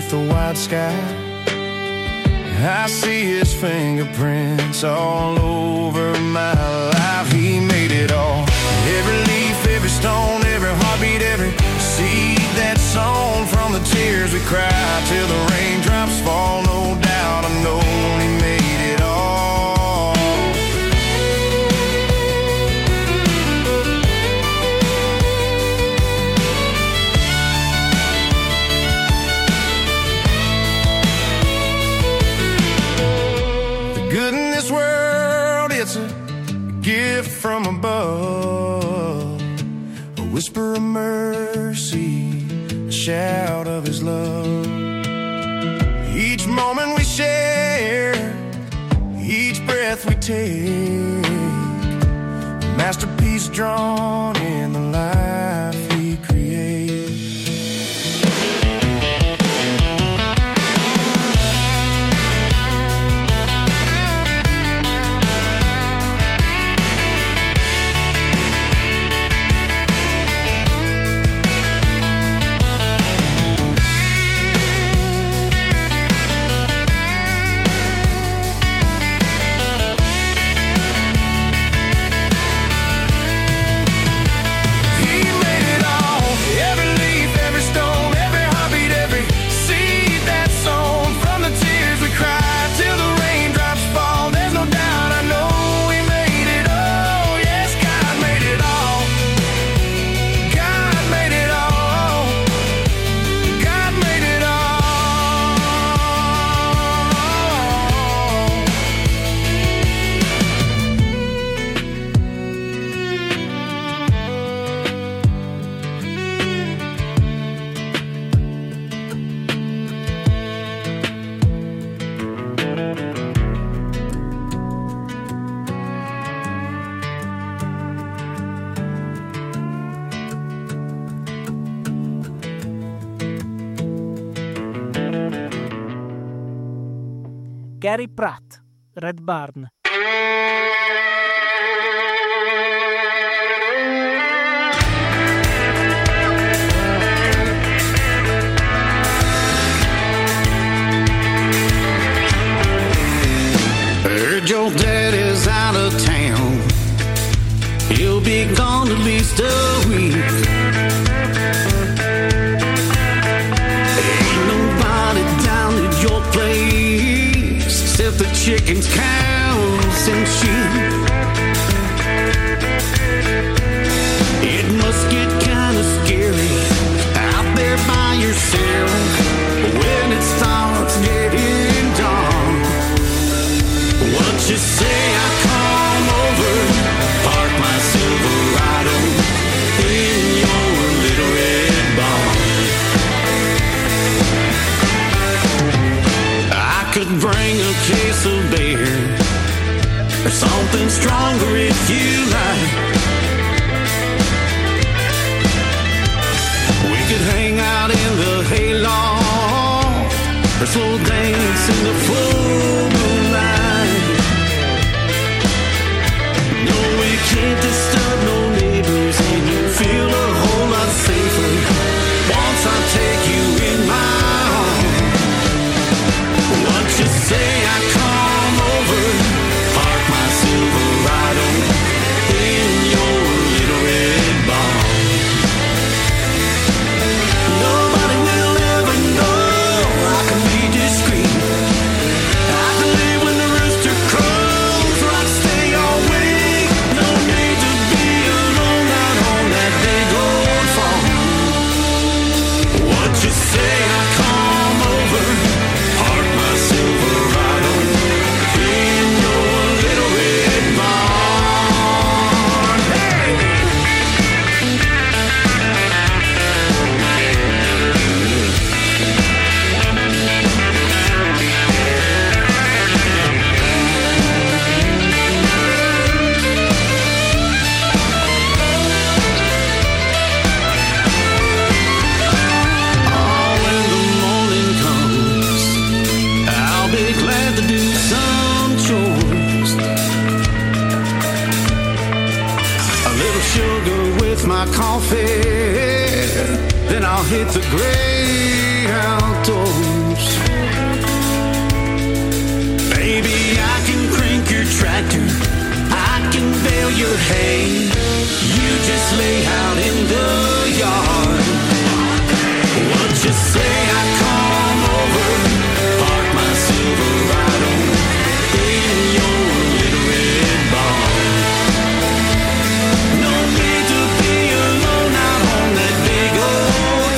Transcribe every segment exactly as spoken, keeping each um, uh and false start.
the white sky. I see his fingerprints all over my life. He made it all. Every leaf, every stone, every heartbeat, every seed that's sown from the tears we cry till the raindrops fall. No doubt I know he made it all. The good in this world, it's a gift from above, a whisper of mercy, a shout of his love. Each moment we share, each breath we take, a masterpiece drawn in the life he creates. Gary Pratt, Red Barn. Heard your daddy's out of town. He'll be gone at least a week. Ain't nobody down at your place except the chickens, cows, and sheep. It must get kinda scary out there by yourself when it starts getting dark. What you say, I come over, park my Silverado in your little red barn. I could bring a case of beer or something stronger if you like. We could hang out in the hayloft or slow dance in the full moonlight. No, we can't disturb no neighbors, and you feel a whole lot safer once I take you in my arms. What you say, I come over, park my Silverado in your little red barn. Nobody will ever know, I can be discreet. I can leave when the rooster crows, or I can stay awake. No need to be alone out on that big old farm. What you say, I come over, park my Silverado in your little red barn. Hey! Oh, when the morning comes, I'll be glad to do some chores. A little sugar with my coffee, then I'll hit the great outdoors. Baby, I can crank your tractor, I can bale your hay. You just lay out in the yard. What you say I come over, park my Silverado in your little red barn. No need to be alone out on that big old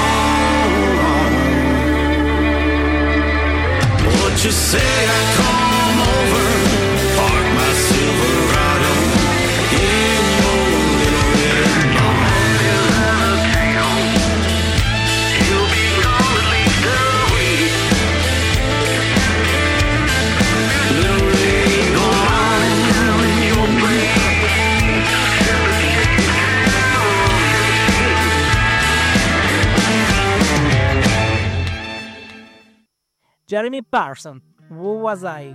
farm. What you say I come over, park my Silverado in your little red barn. You'll be gone at least a week. Little red barn in your brain. Jeremy Parsons, Who Was I?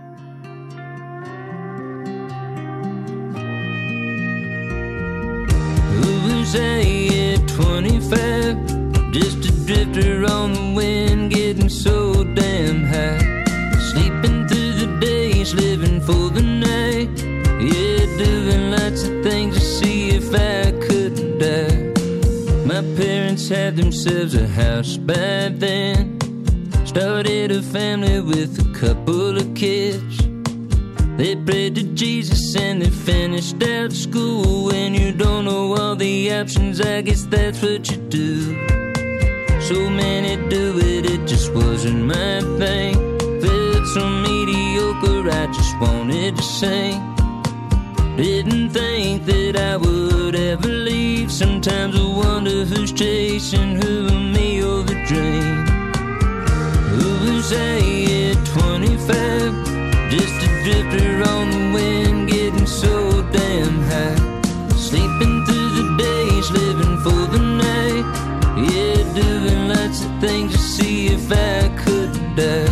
Who was I at twenty-five? Just a drifter on the wind, getting so damn high. Sleeping through the days, living for the night. Yeah, doing lots of things to see if I couldn't die. My parents had themselves a house by then. Started a family with a couple of kids. They prayed to Jesus and they finished out school. When you don't know all the options, I guess that's what you do. So many do it, it just wasn't my thing. Felt so mediocre, I just wanted to sing. Didn't think that I would ever leave. Sometimes I wonder who's chasing who, me or the dream. Who was I at twenty-five? Just a drifter on the wind, getting so damn high. Sleeping through the days, living for the night. Yeah, doing lots of things to see if I could die.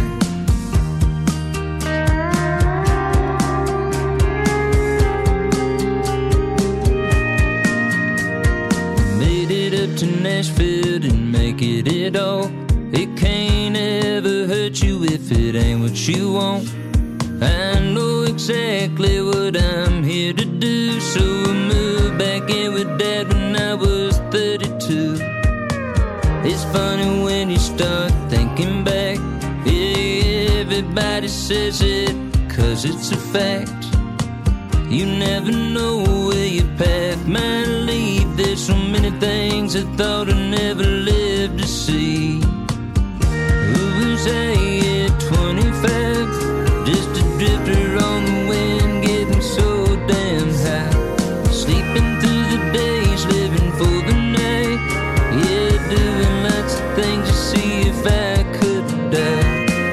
Made it up to Nashville, didn't make it at all. It can't ever hurt you if it ain't what you want. I know exactly what I'm here to do, so I moved back in with Dad when I was thirty-two. It's funny when you start thinking back. Yeah, everybody says it, cause it's a fact. You never know where your path might lead. There's so many things I thought I never lived to see. Who was I at twenty-five? Just a drifter on the wind, getting so damn high. Sleeping through the days, living for the night. Yeah, doing lots of things to see if I could die.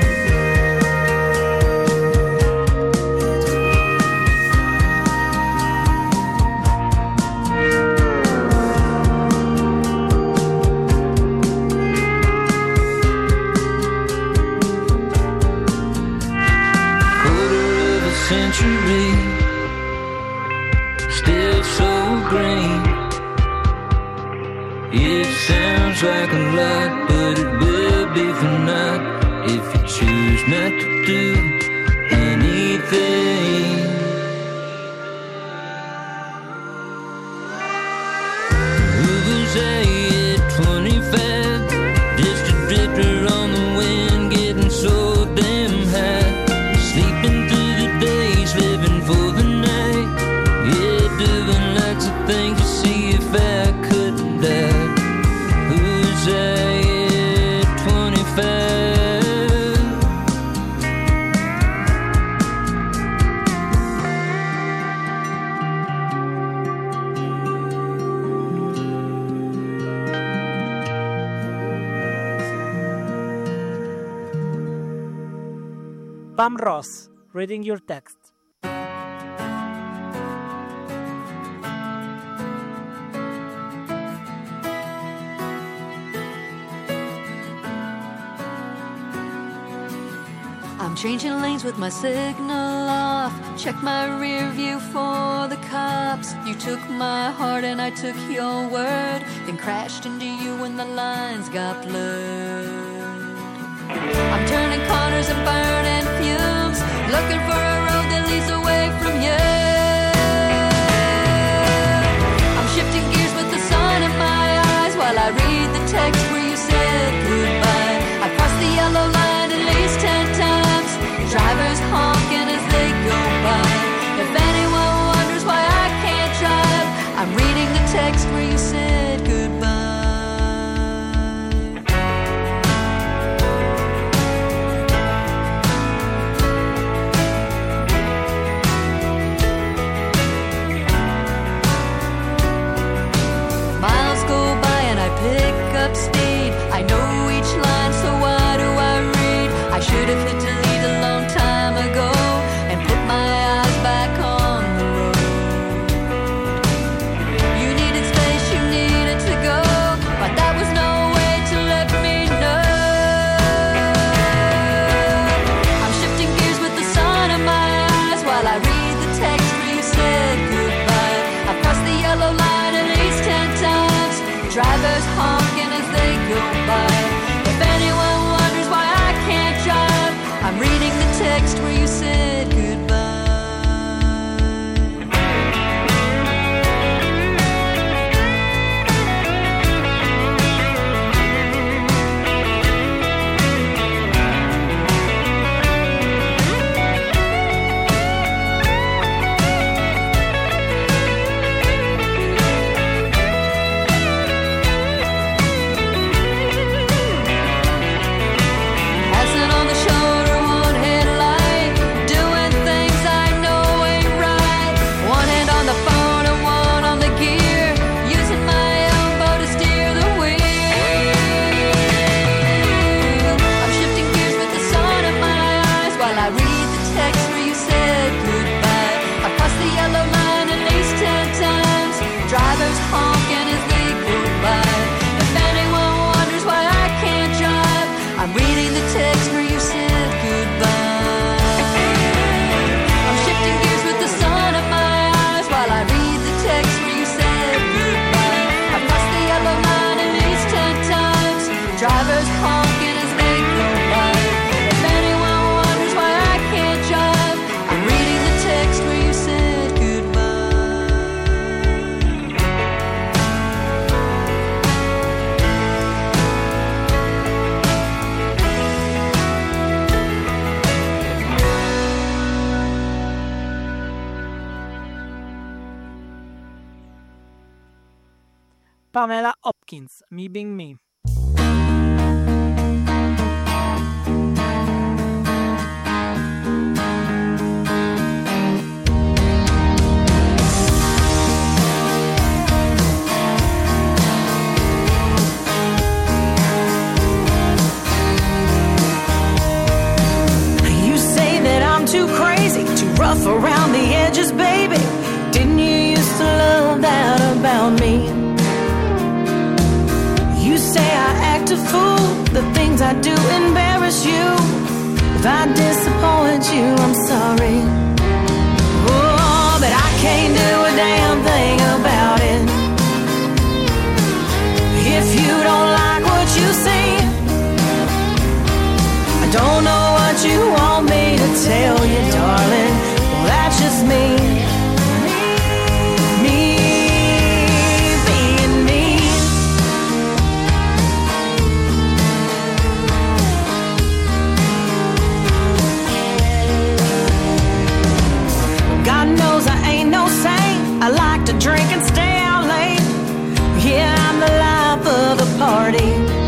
Century, still so green. It sounds like a lot, but it will be for naught if you choose not to do anything. Who was I at twenty-five? Just a drifter on the wind, getting so damn high. Sleeping through the days, living for the night. Yeah, doing lots of things to see if I could die. Who's I at twenty-five? Pam Ross, Reading Your Text. I'm changing lanes with my signal off. Check my rear view for the cops. You took my heart and I took your word. Then crashed into you when the lines got blurred. I'm turning corners and burning fumes, looking for a road that leads away from you. I'm shifting gears with the sun in my eyes while I read the text where you said goodbye. I crossed the yellow line at least ten times, drivers honking as they go by. If anyone wonders why I can't drive, I'm reading the text where you said goodbye. Miles go by and I pick up speed. I know each line, so why do I read? I should have hit delete a long time ago and put my eyes back on the road. You needed space, you needed to go, but that was no way to let me know. I'm shifting gears with the sun in my eyes while I read the text where you said goodbye. I've crossed the yellow line at least ten times, drivers honking as they go by. If anyone wonders why I can't drive, I'm reading the text where you said goodbye. Passing on the shoulder, one headlight, doing things I know ain't right. One hand on the phone and one on the gear, using my elbow to steer the wheel. I'm shifting gears with the sun in my eyes while I read the text where you said goodbye. I crossed the yellow line at least ten times, drivers honking as they go by. If anyone wonders why I can't drive, I'm reading the text where you said goodbye. I'm shifting gears with the sun in my eyes while I read the text where you said goodbye. I've crossed the yellow line at least ten times, drivers honking as they go by. If anyone wonders why I can't drive, I'm reading the text where you said goodbye. Pamela Hopkins, Me Being Me. You say that I'm too crazy, too rough around the edges, baby. Didn't you used to love that about me? You say I act a fool, the things I do embarrass you. If I disappoint you, I'm sorry. Oh, but I can't do a damn thing about it. If you don't like what you see, I don't know what you want me to tell you, darling. Well, that's just me. Me being me. God knows I ain't no saint. I like to drink and stay out late. Yeah, I'm the life of the party.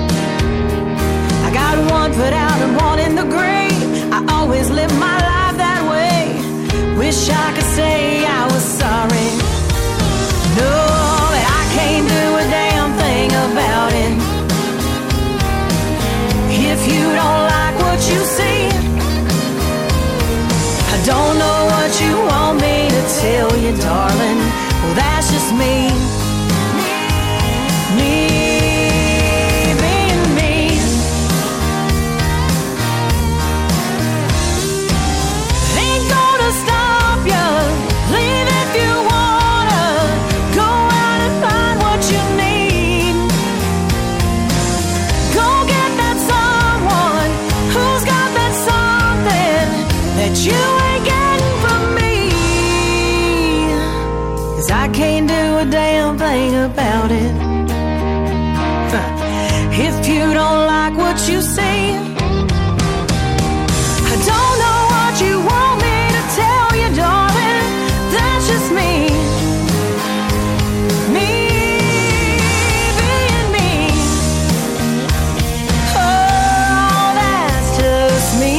I got one foot out and one in the grave. I always live my life that way. Wish I could say I was sorry. No, but I can't do a damn thing about it. If you don't like what you see, I don't know what you want me to tell you, darling. Well, that's just me. Me being me. Ain't gonna stop you. Leave if you wanna. Go out and find what you need. If you don't like what you see, I don't know what you want me to tell you, darling. That's just me. Me being me. Oh, that's just me.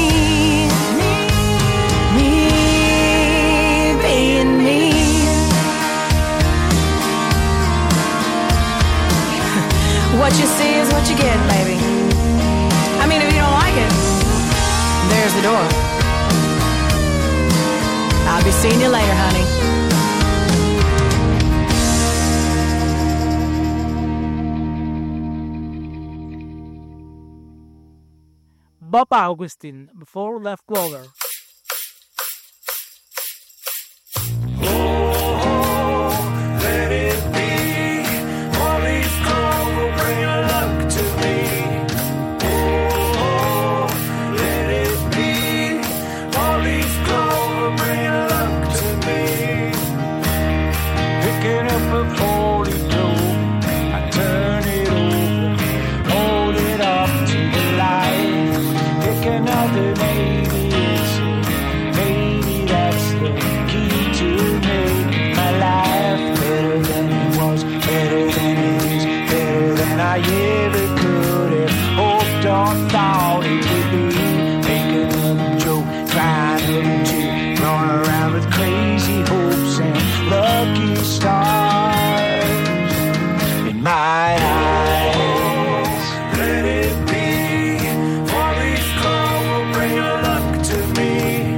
Me being me. What you see is what you get, baby. I mean, if you don't like it, there's the door. I'll be seeing you later, honey. Bob Augustin, Before Left Clover. Let it be. All these calls will bring your luck to me. Oh, let it be. All these calls will bring your luck to me. Picking up a forty-two, I turn it over, hold it up to the light. Pick another, maybe it's it. Maybe that's the key to make my life better than it was, better than it is, better than I ever could have hoped or thought it would be. Make another joke, try another chick, run around with crazy hopes and lucky stars in my eyes. Let it be. All these calls will bring your luck to me.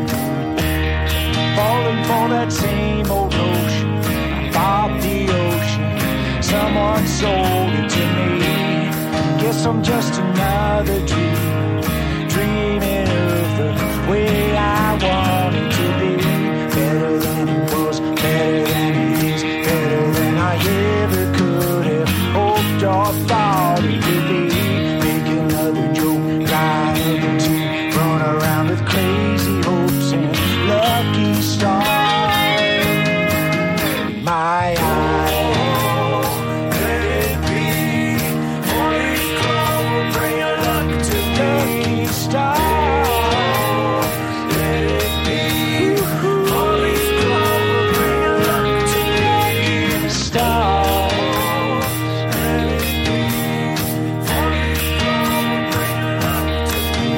Falling for that same old notion. I bought the ocean. Someone sold it to me. Guess I'm just another dreamer, dreaming of the way I want it to be. Better than it was, better than it is, better than I ever could have hoped or thought it would be. Make another joke, try another two, run around with crazy hopes and lucky stars in my eyes. Let it be. All these calls will bring your luck to lucky stars. Let it be. All these calls will bring your luck to lucky stars. Let it be. All these calls will bring your luck to me.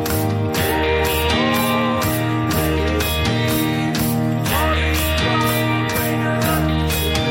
Let it be. All these calls will bring your luck to me.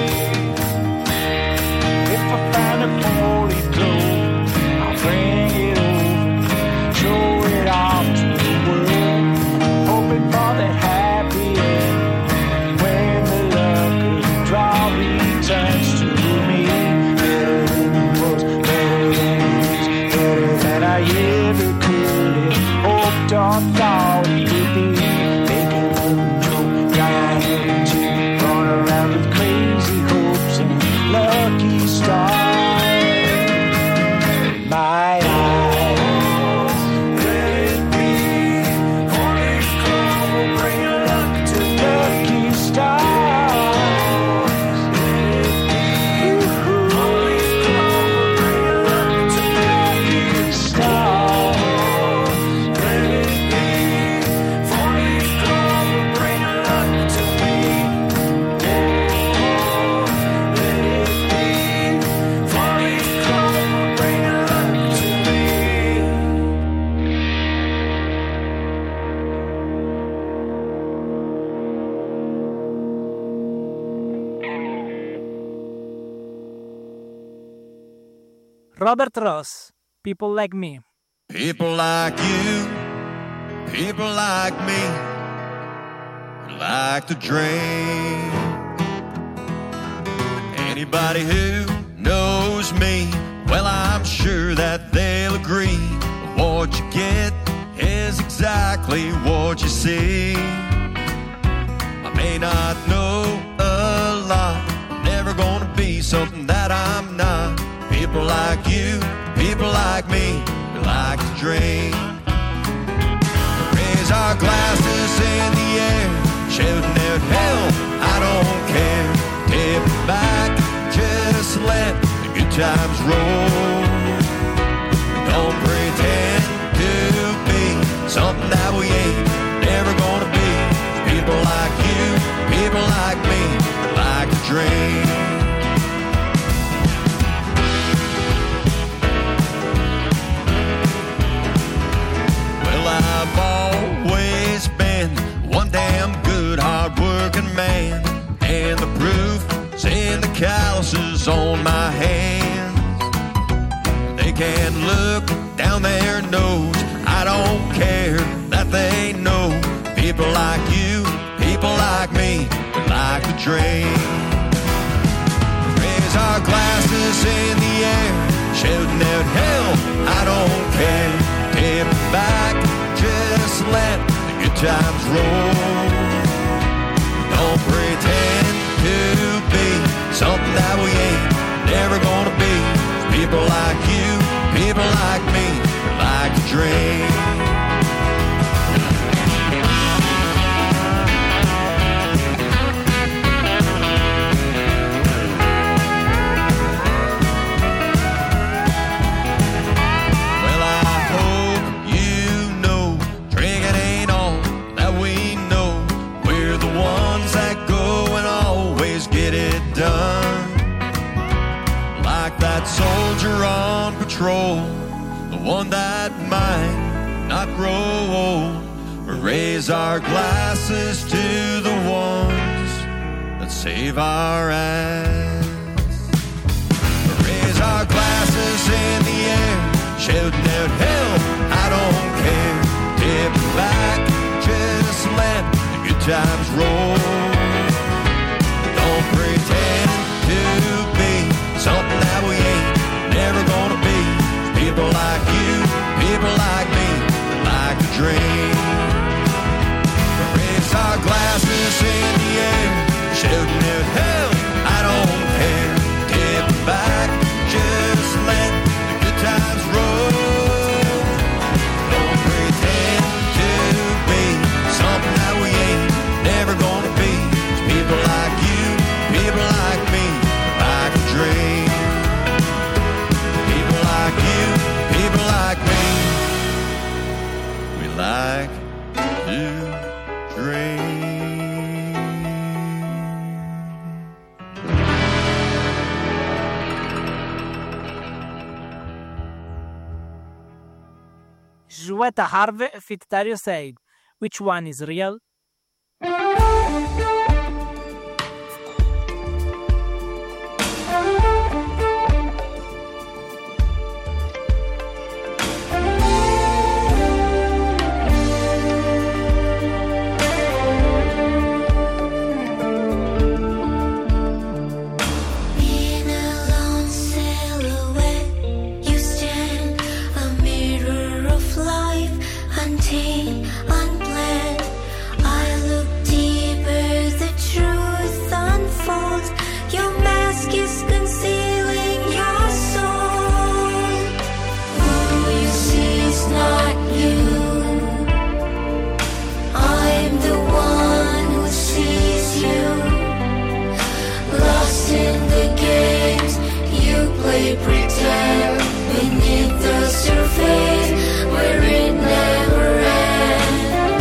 If I find a poorly clothes, I'll bring it over, show it off to the world, hoping for that happy end. When the luck of the draw returns to me, better than it was, better than it is, better than I ever could have hoped or thought it would be. Make another joke, try another chick, run around with crazy hopes and lucky stars in my eyes. Let it be. All these calls will bring your luck to lucky stars. Let it be. All these calls will bring your luck to lucky stars. Let it be. All these calls will bring your luck to me. Oh, let it be. All these calls will bring your luck to me. Robert Ross, People Like Me. People like you, people like me, like to drink. Anybody who knows me, well, I'm sure that they'll agree. What you get is exactly what you see. I may not know a lot, never gonna be something that I'm not. People like you, people like me, we like to drink. Raise our glasses in the air, shouting out hell, I don't care. Tip it back, just let the good times roll. something that we ain't never gonna be. People like you, people like me, like to dream. Well, I've always been one damn good hard-working man, and the proof's in the calluses on my hands. They can look down their nose, I don't care that they know. People like you, people like me, we like to dream. Raise our glasses in the air, shouting out hell, I don't care. Tip back, just let the good times roll. Don't pretend to be something that we ain't never gonna be. People like you, people like me, like to dream. Well, I hope you know drinking ain't all that we know. We're the ones that go and always get it done. Like that soldier on patrol, the one that might not grow old. We raise our glasses to the ones that save our ass. We raise our glasses in the air, shouting out hell, I don't care. Tip back, just let the good times roll. Don't pretend to be something that we ain't never gonna be. People like you, people like me, like to dream. We raise our glasses in the air, shouting out hell, I don't care. Tip back, just let the good times roll. Don't pretend to be something that we ain't never gonna be. People like you, people like me, like to dream. People like you, people like me, we like to dream. Jouetta Harvey fit Dario Said. Which one is real? In a lone silhouette, you stand, a mirror of life, untamed, unplanned. I look deeper, the truth unfolds. Your mask is concealing your soul. Who you see is not you. I'm the one who sees you. Lost in the games you play pretend, beneath the surface where it never ends.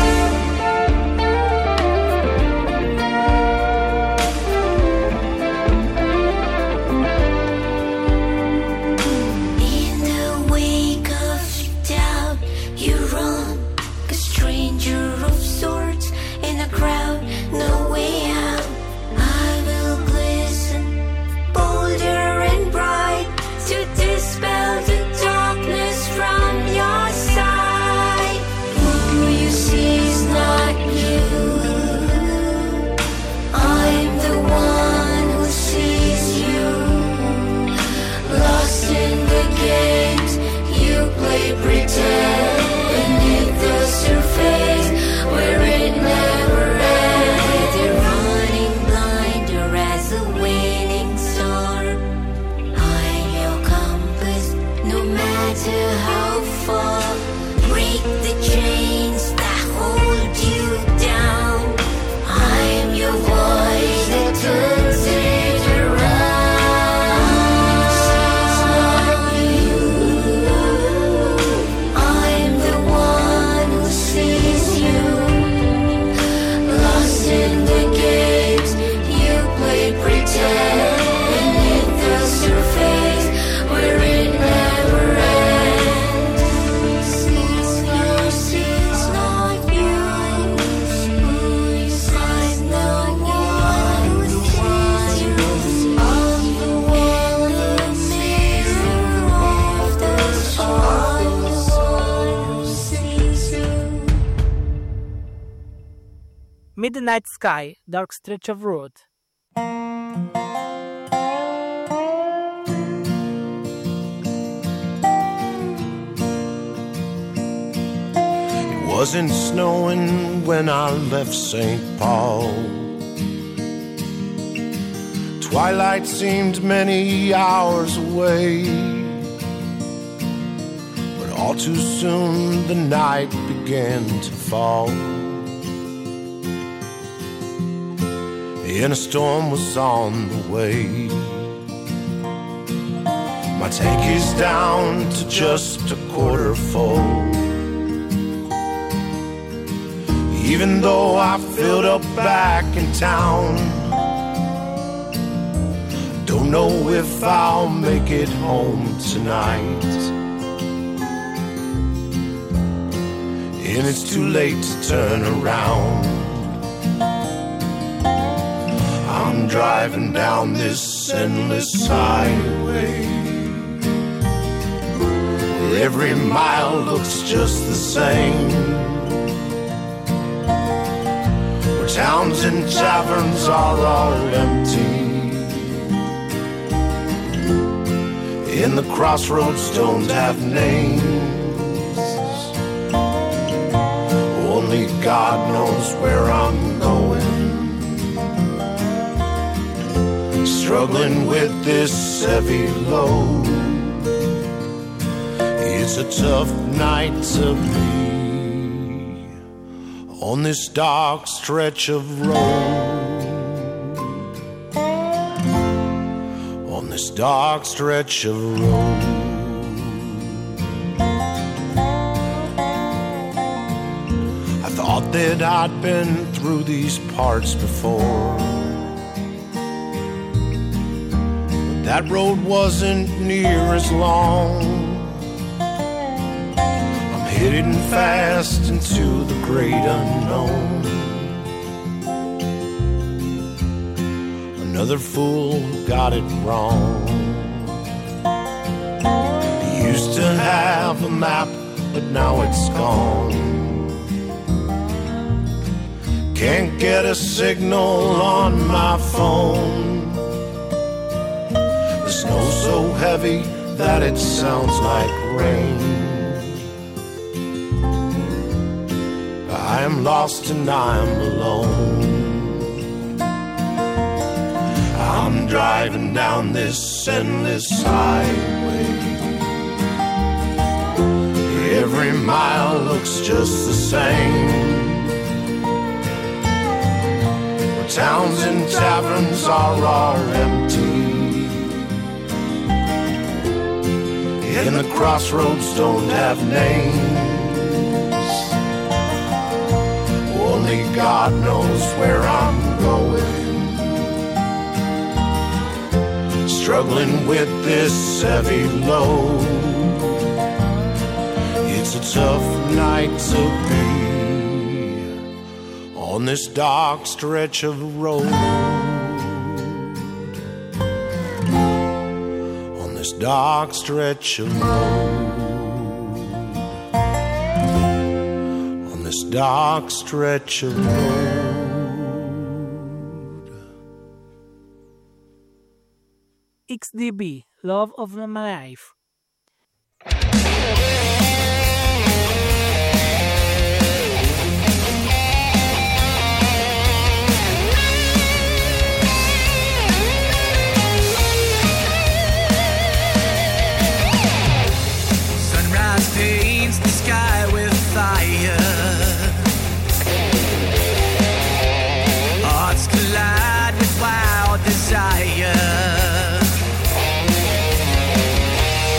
In the wake of doubt, you run, a stranger of sorts in a crowd, no way out. I will glisten, bolder and bright, to dispel the darkness from your side. Who you see is not you. I'm the one who sees you. Lost in the games you play pretend, beneath the surface where it never ends. They're running blinder as a waning star. I'm your compass, no matter how far. Break the chains that hold you down. I'm your voice that turns it around. I'm the one who Midnight Sky, Dark Stretch of Road. It wasn't snowing when I left Saint Paul. Twilight seemed many hours away, but all too soon the night began to fall, and a storm was on the way. My tank is down to just a quarter full, even though I filled up back in town. Don't know if I'll make it home tonight, and it's too late to turn around. I'm driving down this endless highway, where every mile looks just the same, where towns and taverns are all empty, and the crossroads don't have names. Only God knows where I'm going, struggling with this heavy load. It's a tough night to be on this dark stretch of road. This dark stretch of road. I thought that I'd been through these parts before, but that road wasn't near as long. I'm heading fast into the great unknown. Another fool who got it wrong. He used to have a map, but now it's gone. Can't get a signal on my phone. The snow's so heavy that it sounds like rain. I am lost and I'm alone. I'm driving down this endless highway, every mile looks just the same, where towns and taverns are all empty, and the crossroads don't have names. Only God knows where I'm going, struggling with this heavy load. It's a tough night to be on this dark stretch of road. On this dark stretch of road. On this dark stretch of road. X D B, Love of My Life. Sunrise paints the sky with fire. Hearts collide with wild desire.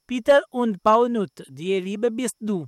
Peter und Paul Nutt, Die Liebe bist du.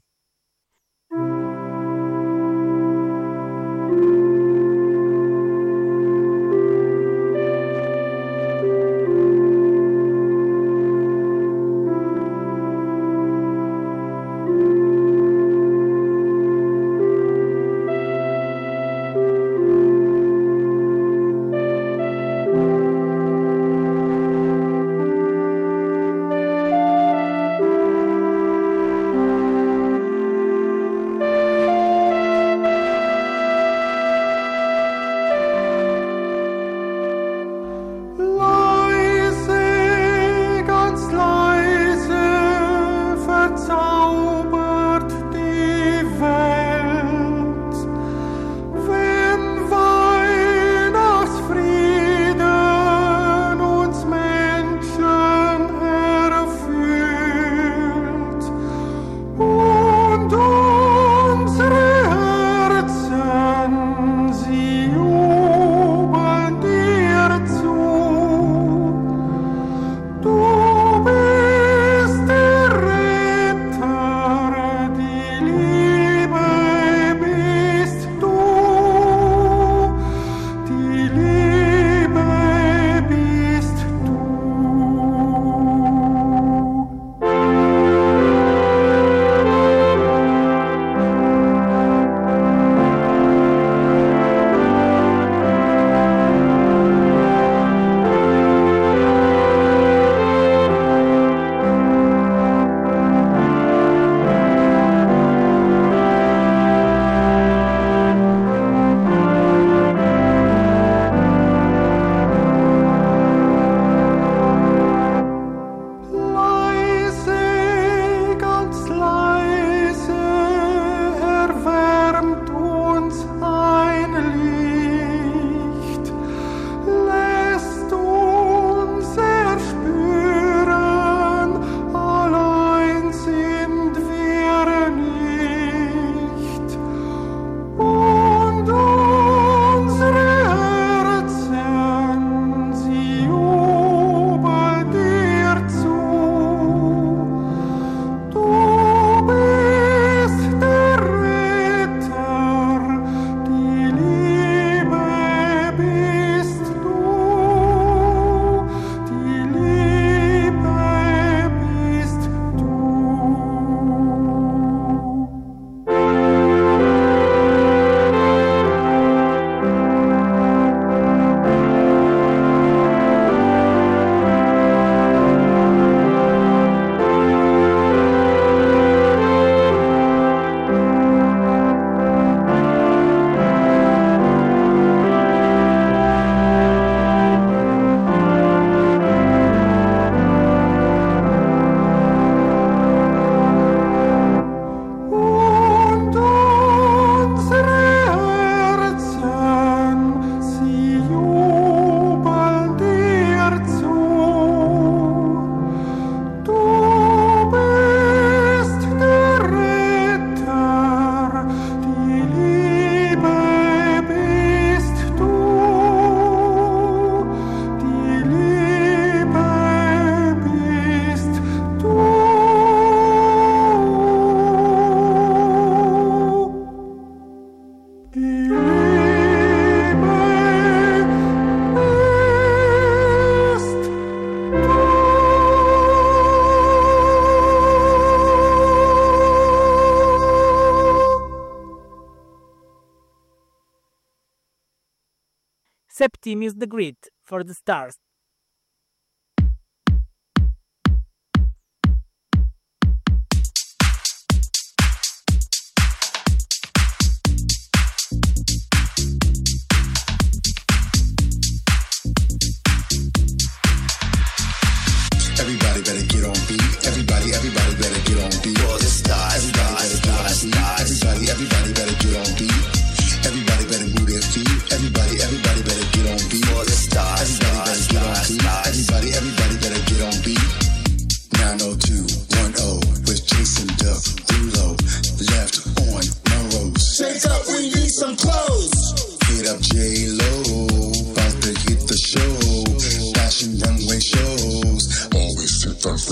Septimus the Great for the Stars. Everybody better get on beat. Everybody, everybody better get on beat. For the stars, stars, stars, stars. Everybody, everybody better get on beat. Everybody better move their feet. Everybody, everybody better get on beat. For the stars, stars, stars, stars. Everybody, everybody better get on beat. nine oh two one oh with Jason Duff, Rulo, left on Melrose. Shake up, we need some clothes. Hit up J-Lo, about to hit the show. Fashion runway shows. Always sit on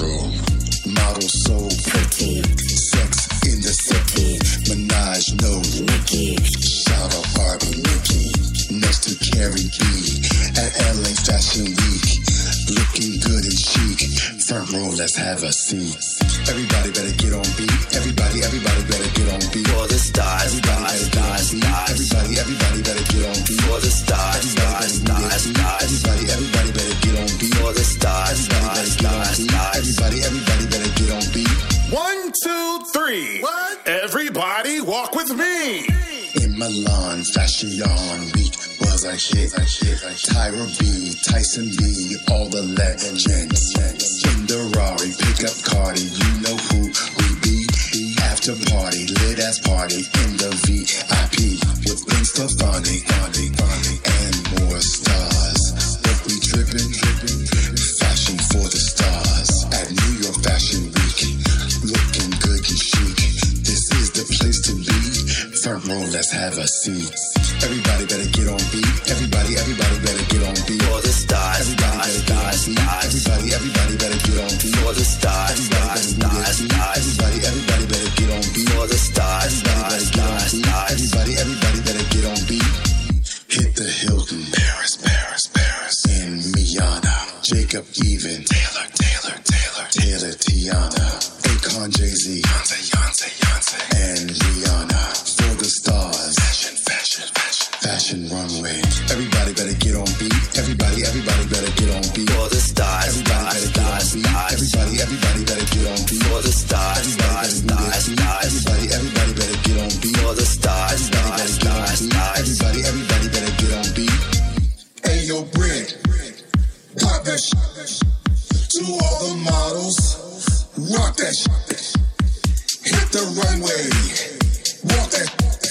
Front row, let's have a seat. Everybody better get on beat. Everybody, everybody better get on beat. For the stars, Everybody stars, better get on stars, beat. stars. Everybody, everybody better get on beat. For the stars, stars, stars, stars. Everybody, everybody better get on beat. For the stars, stars, stars, stars. Everybody, everybody better get on beat. One, two, three. What? Everybody walk with me. In Milan, Fashion Week was a hit. Tyra B, Tyson B, all the legends. In the Rari, pick up Cardi, you know who we be. After party, lit ass party in the V I P with Insta Funny, funny, funny, and more stars. If we trippin', trippin', fashion for the stars at New York Fashion Week, looking good and chic. This is the place to be. Front row, let's have a seat. Everybody better get on beat. Everybody, everybody better get on beat. For the stars, Everybody stars, better get on stars, beat. stars. Everybody, everybody better get on beat. For the stars, Everybody stars, better stars, move their feet. stars. Everybody, everybody better get on beat. For the stars, Everybody stars, better get on stars, beat. stars. Everybody, everybody better get on beat. Hit the Hilton, Paris, Paris, Paris. In Miana, Jacob Even, Taylor, Taylor, Taylor, Taylor, Tiana, Akon, Jay-Z, Beyonce, Beyonce, Beyonce, and Rihanna. For the stars, fashion, fashion, fashion, fashion runway. Everybody better get on beat. Everybody, everybody better get on beat. For the stars, Everybody stars, better get on stars, beat. stars. Everybody, everybody better get on beat. For the stars, Everybody stars, better move their stars, feet. stars. Everybody, everybody better get on beat. For the stars, Everybody stars, better get on stars, beat. stars. Everybody, everybody better get on beat. Hey yo, Brick, pop that shit. To all the models, rock that shit. Hit the runway, walk that.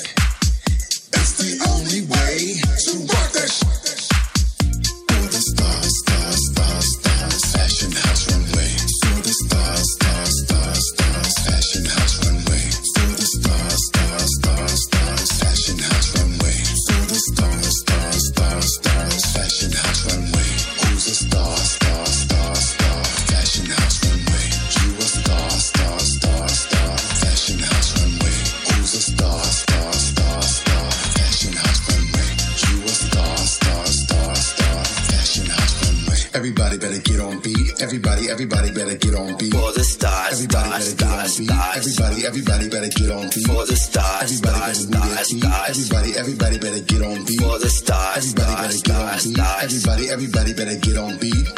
It's the only way to rock that shit. For the stars, stars, stars, stars, fashion house runway. For the stars, stars, stars, stars, fashion house runway. For the stars, stars, stars, stars, fashion house runway. For the stars, stars, stars, stars, fashion house runway. Who's a star, star, star, star, fashion house runway? You a star, star, star, star, fashion house runway. Who's a star, star, star, star, fashion house runway? You a star, star, star, star, fashion house runway. Everybody better get on beat. Everybody, everybody better get on beat. For the stars, Everybody stars, better get on stars, beat. stars. Everybody, everybody better get on beat. For the stars, Everybody stars, better move their stars, feet. stars. Everybody, everybody better get on beat. For the stars, Everybody stars, better get on stars, beat. stars. Everybody, everybody better get on beat.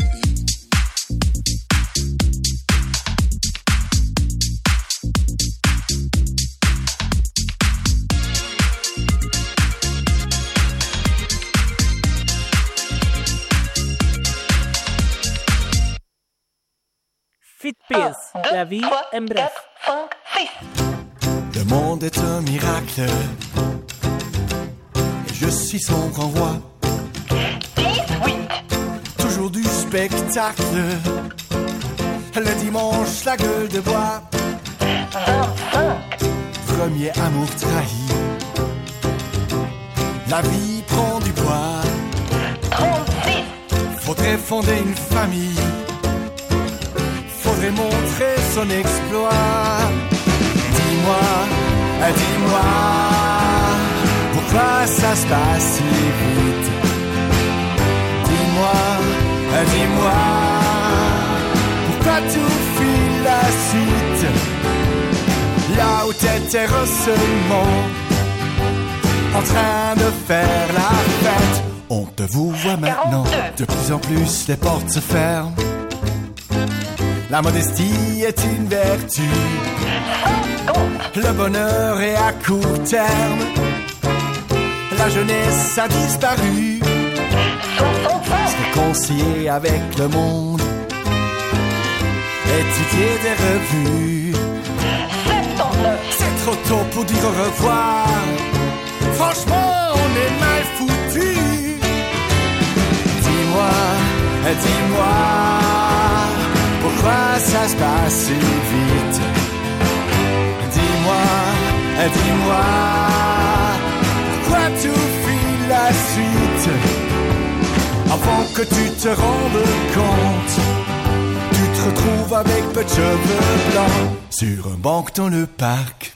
Fit Pills, la vie en bref. Le monde est un miracle. Et je suis son grand roi. Toujours du spectacle. Le dimanche, la gueule de bois. Premier amour trahi. La vie prend du poids. Faudrait fonder une famille. Faudrait montrer son exploit. Dis-moi, dis-moi, pourquoi ça se passe si vite? Dis-moi, dis-moi, pourquoi tout file la suite? Là où t'étais seulement en train de faire la fête, on te vous voit maintenant. De plus en plus, les portes se ferment. La modestie est une vertu. Le bonheur est à court terme. La jeunesse a disparu. Se réconcilier avec le monde. Étudier des revues. C'est trop tôt pour dire au revoir. Franchement, on est mal foutu. Dis-moi, dis-moi, pourquoi ça se passe si vite? Dis-moi, dis-moi, pourquoi tout file la suite? Avant que tu te rendes compte, tu te retrouves avec peu de cheveux blancs sur un banc dans le parc.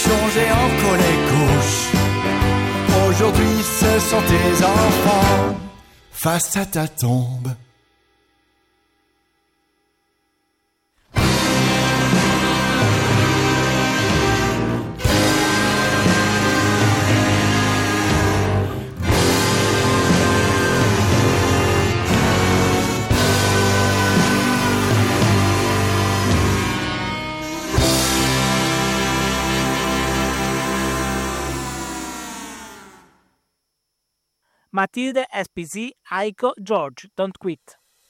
j'ai encore les couches. Aujourd'hui ce sont tes enfants face à ta tombe. Matilde, S P Z, Aiko, George, Don't Quit.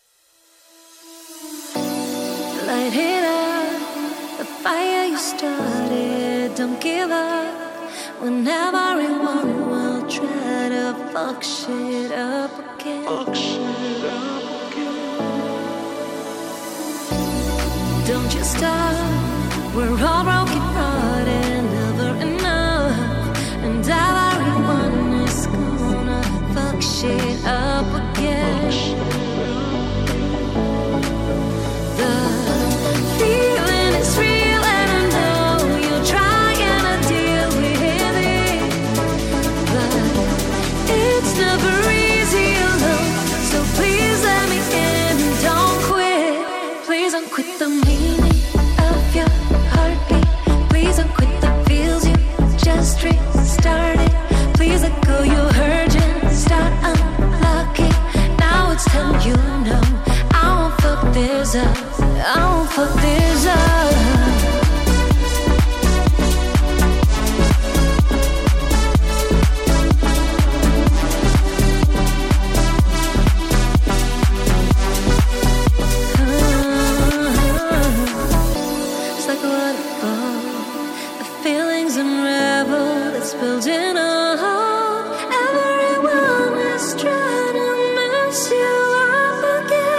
Light it up, the fire you started, don't give up. When everyone will try to fuck shit up again. Fuck shit up again. Don't you stop, we're all broken hearted, never enough. And everyone is gonna fuck shit up again. The feeling is real and I know you're trying to deal with it, but it's never easy alone. So please let me in and don't quit. Please don't quit the meaning of your heartbeat. Please don't quit the feels you just restarted. Please let go your urgent, start unlocking. Now it's time you know I won't fuck this up. I won't fuck this up. It's like a waterfall, the feelings unravel, it's building up. Everyone is trying to mess you up again.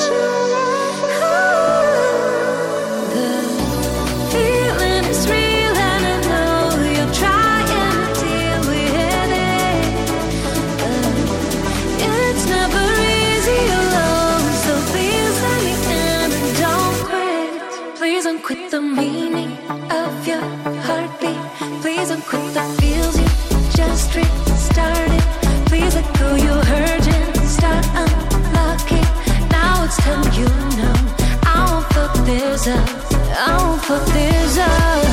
The feeling is real and I know you're trying to deal with it, but it's never easy alone. So please let me in and don't quit. Please don't quit the meaning of your heartbeat. Please don't quit the feels you just restarted. Please let go your urgent, start unlocking. Now it's time you know I won't fuck this up. I won't fuck this up.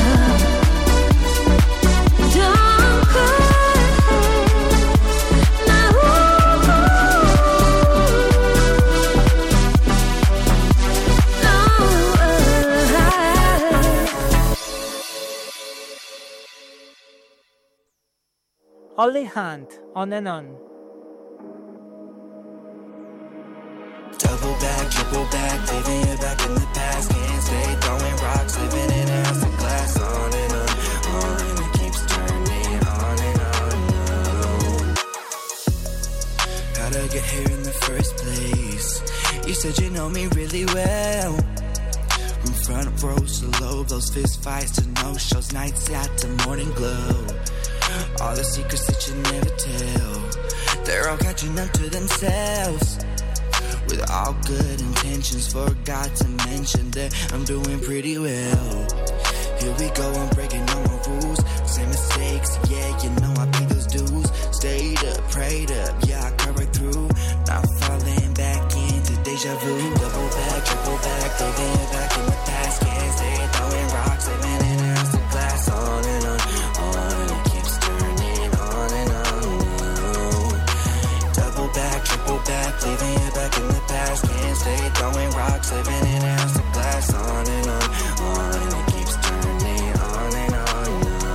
Don't quit. No. Holly Hunt, On and On. Double back, triple back, living it back in the past. Can't stay throwing rocks, living in a house of glass. On and on, on and it keeps turning. On and on, no. How'd I get here in the first place? You said you know me really well. From front rows to low, those fist fights to no shows, nights out to morning glow. All the secrets that you never tell, they're all catching up to themselves. With all good intentions, forgot to mention that I'm doing pretty well. Here we go, I'm breaking all my rules. Same mistakes, yeah, you know I paid those dues. Stayed up, prayed up, yeah, I cut right through. Not falling back into deja vu. Double back, triple back, living back in the past. Can't stay throwing rocks, living in a house of glass. On and on, on and it keeps turning. On and on, no. Double back, triple back, living it back in the past. Can't stay throwing rocks, living in a house of glass. On and on, on and it keeps turning. On and on,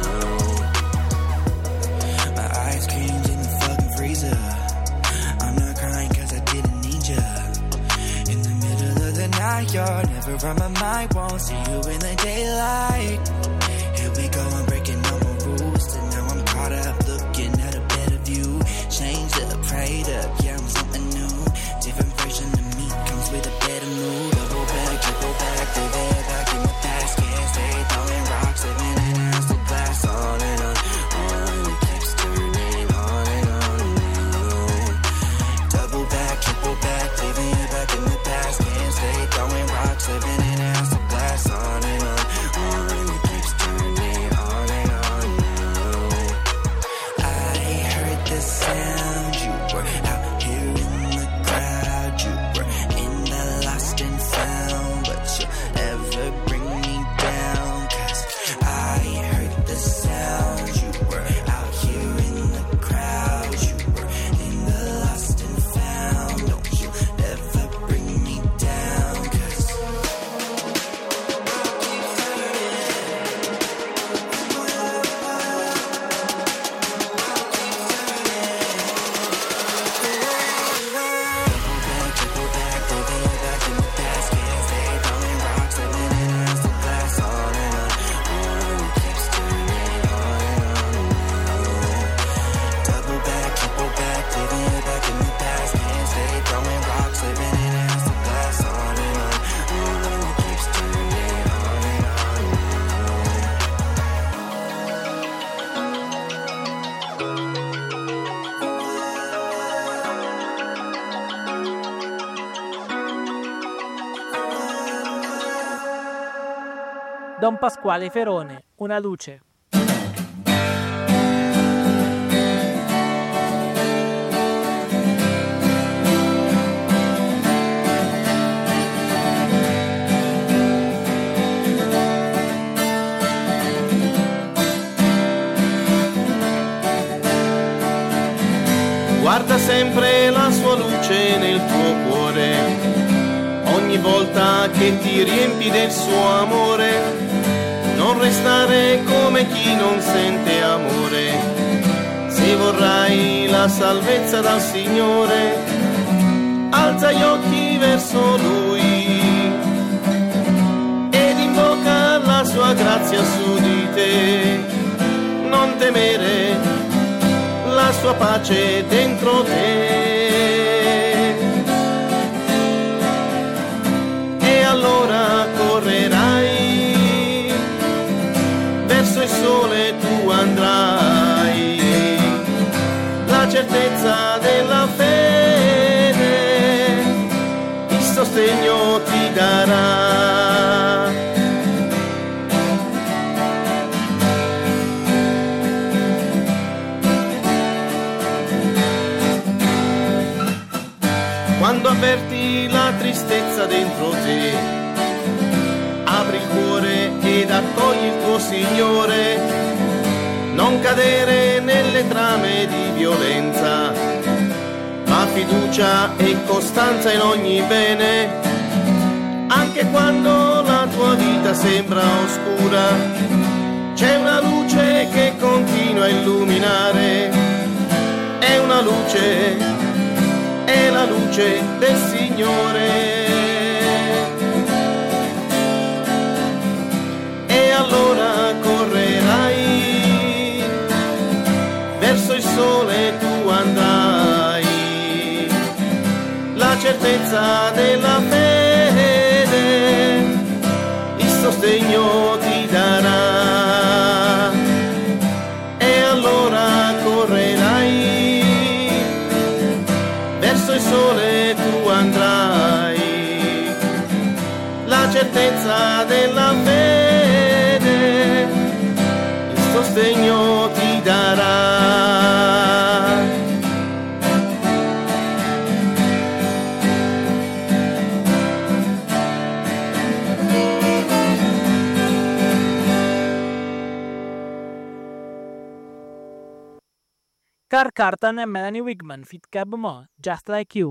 no. My ice cream's in the fucking freezer. I'm not crying cause I didn't need ya. In the middle of the night, you're never on my mind. Won't see you in the daylight. Here we go, I'm breaking all my rules. And now I'm caught up looking at a better view. Changed up, prayed up, yeah, I'm something new. Different version of me comes with a better mood. Double back, triple back, living back in the past. Can't stay throwing rocks, living in a house of glass. On and on, on and it keeps turning. On and on, no. Double back, triple back, living back in the past. Can't stay throwing rocks, living in a house of glass. On and on, on and it keeps turning. On and on. Don Pasquale Ferone, Una luce. Guarda sempre la sua luce nel tuo cuore, ogni volta che ti riempi del suo amore. Non restare come chi non sente amore, se vorrai la salvezza dal Signore, alza gli occhi verso Lui ed invoca la sua grazia su di te. Non temere, la sua pace dentro te. E allora correrai, verso il sole tu andrai, la certezza della fede, il sostegno ti darà. Quando avverti la tristezza dentro te, apri il cuore ed accogli il tuo Signore. Non cadere nelle trame di violenza, ma fiducia e costanza in ogni bene. Anche quando la tua vita sembra oscura, c'è una luce che continua a illuminare. È una luce, è la luce del Signore. E allora correrai, verso il sole tu andrai, la certezza della fede, il sostegno ti darà. E allora correrai, verso il sole tu andrai, la certezza della fede, il sostegno ti darà. Carl Carlton e Melanie Wigman, Fit Cab Mo, Just Like You.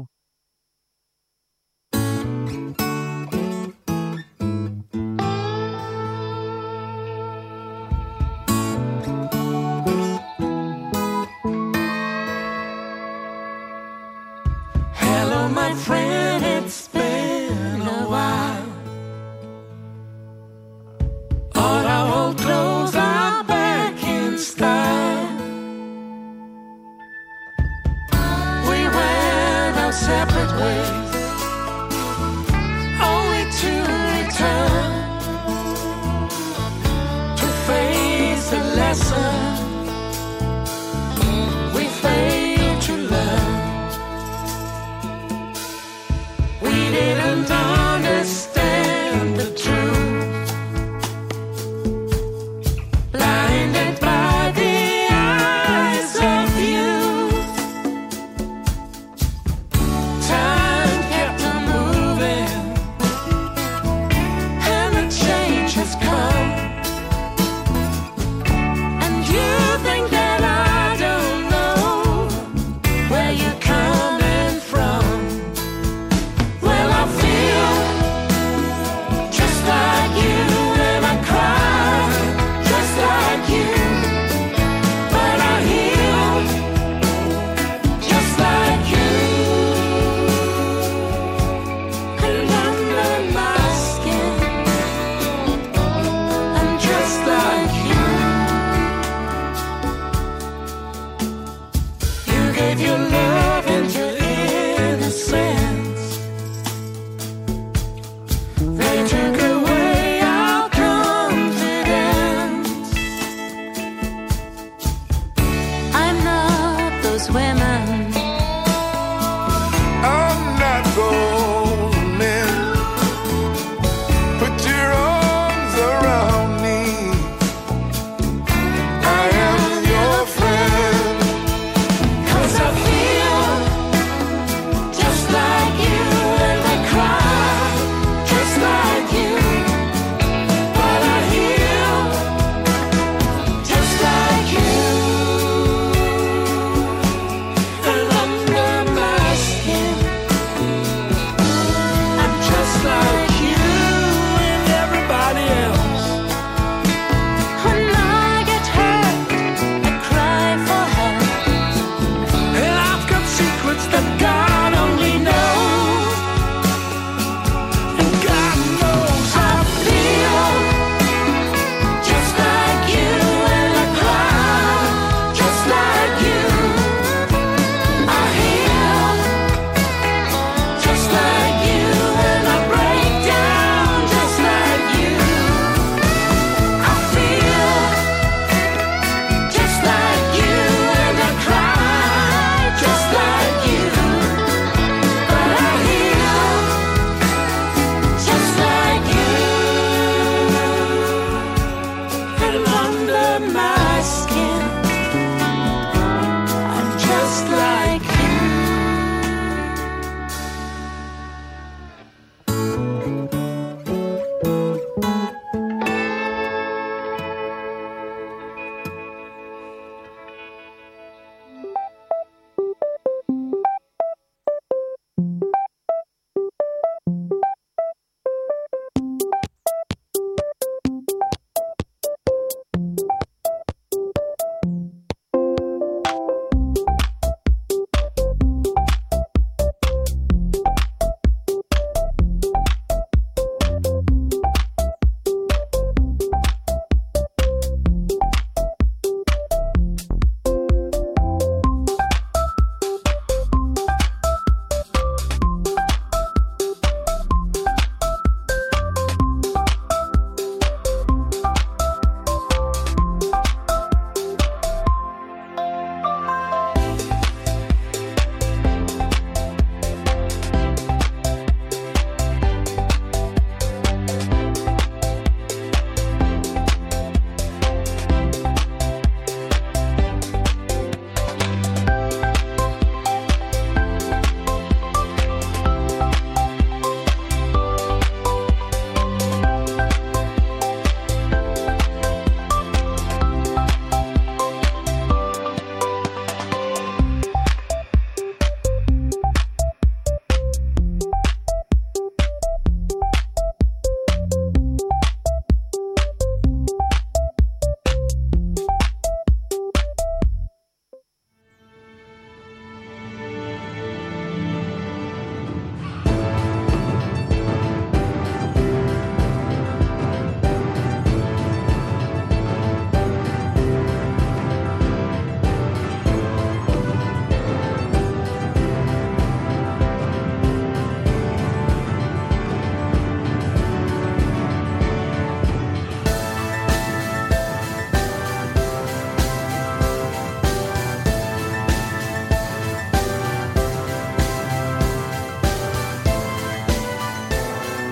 Hello, my friend, it's been a while. All our old clothes are back in style. We went our separate ways.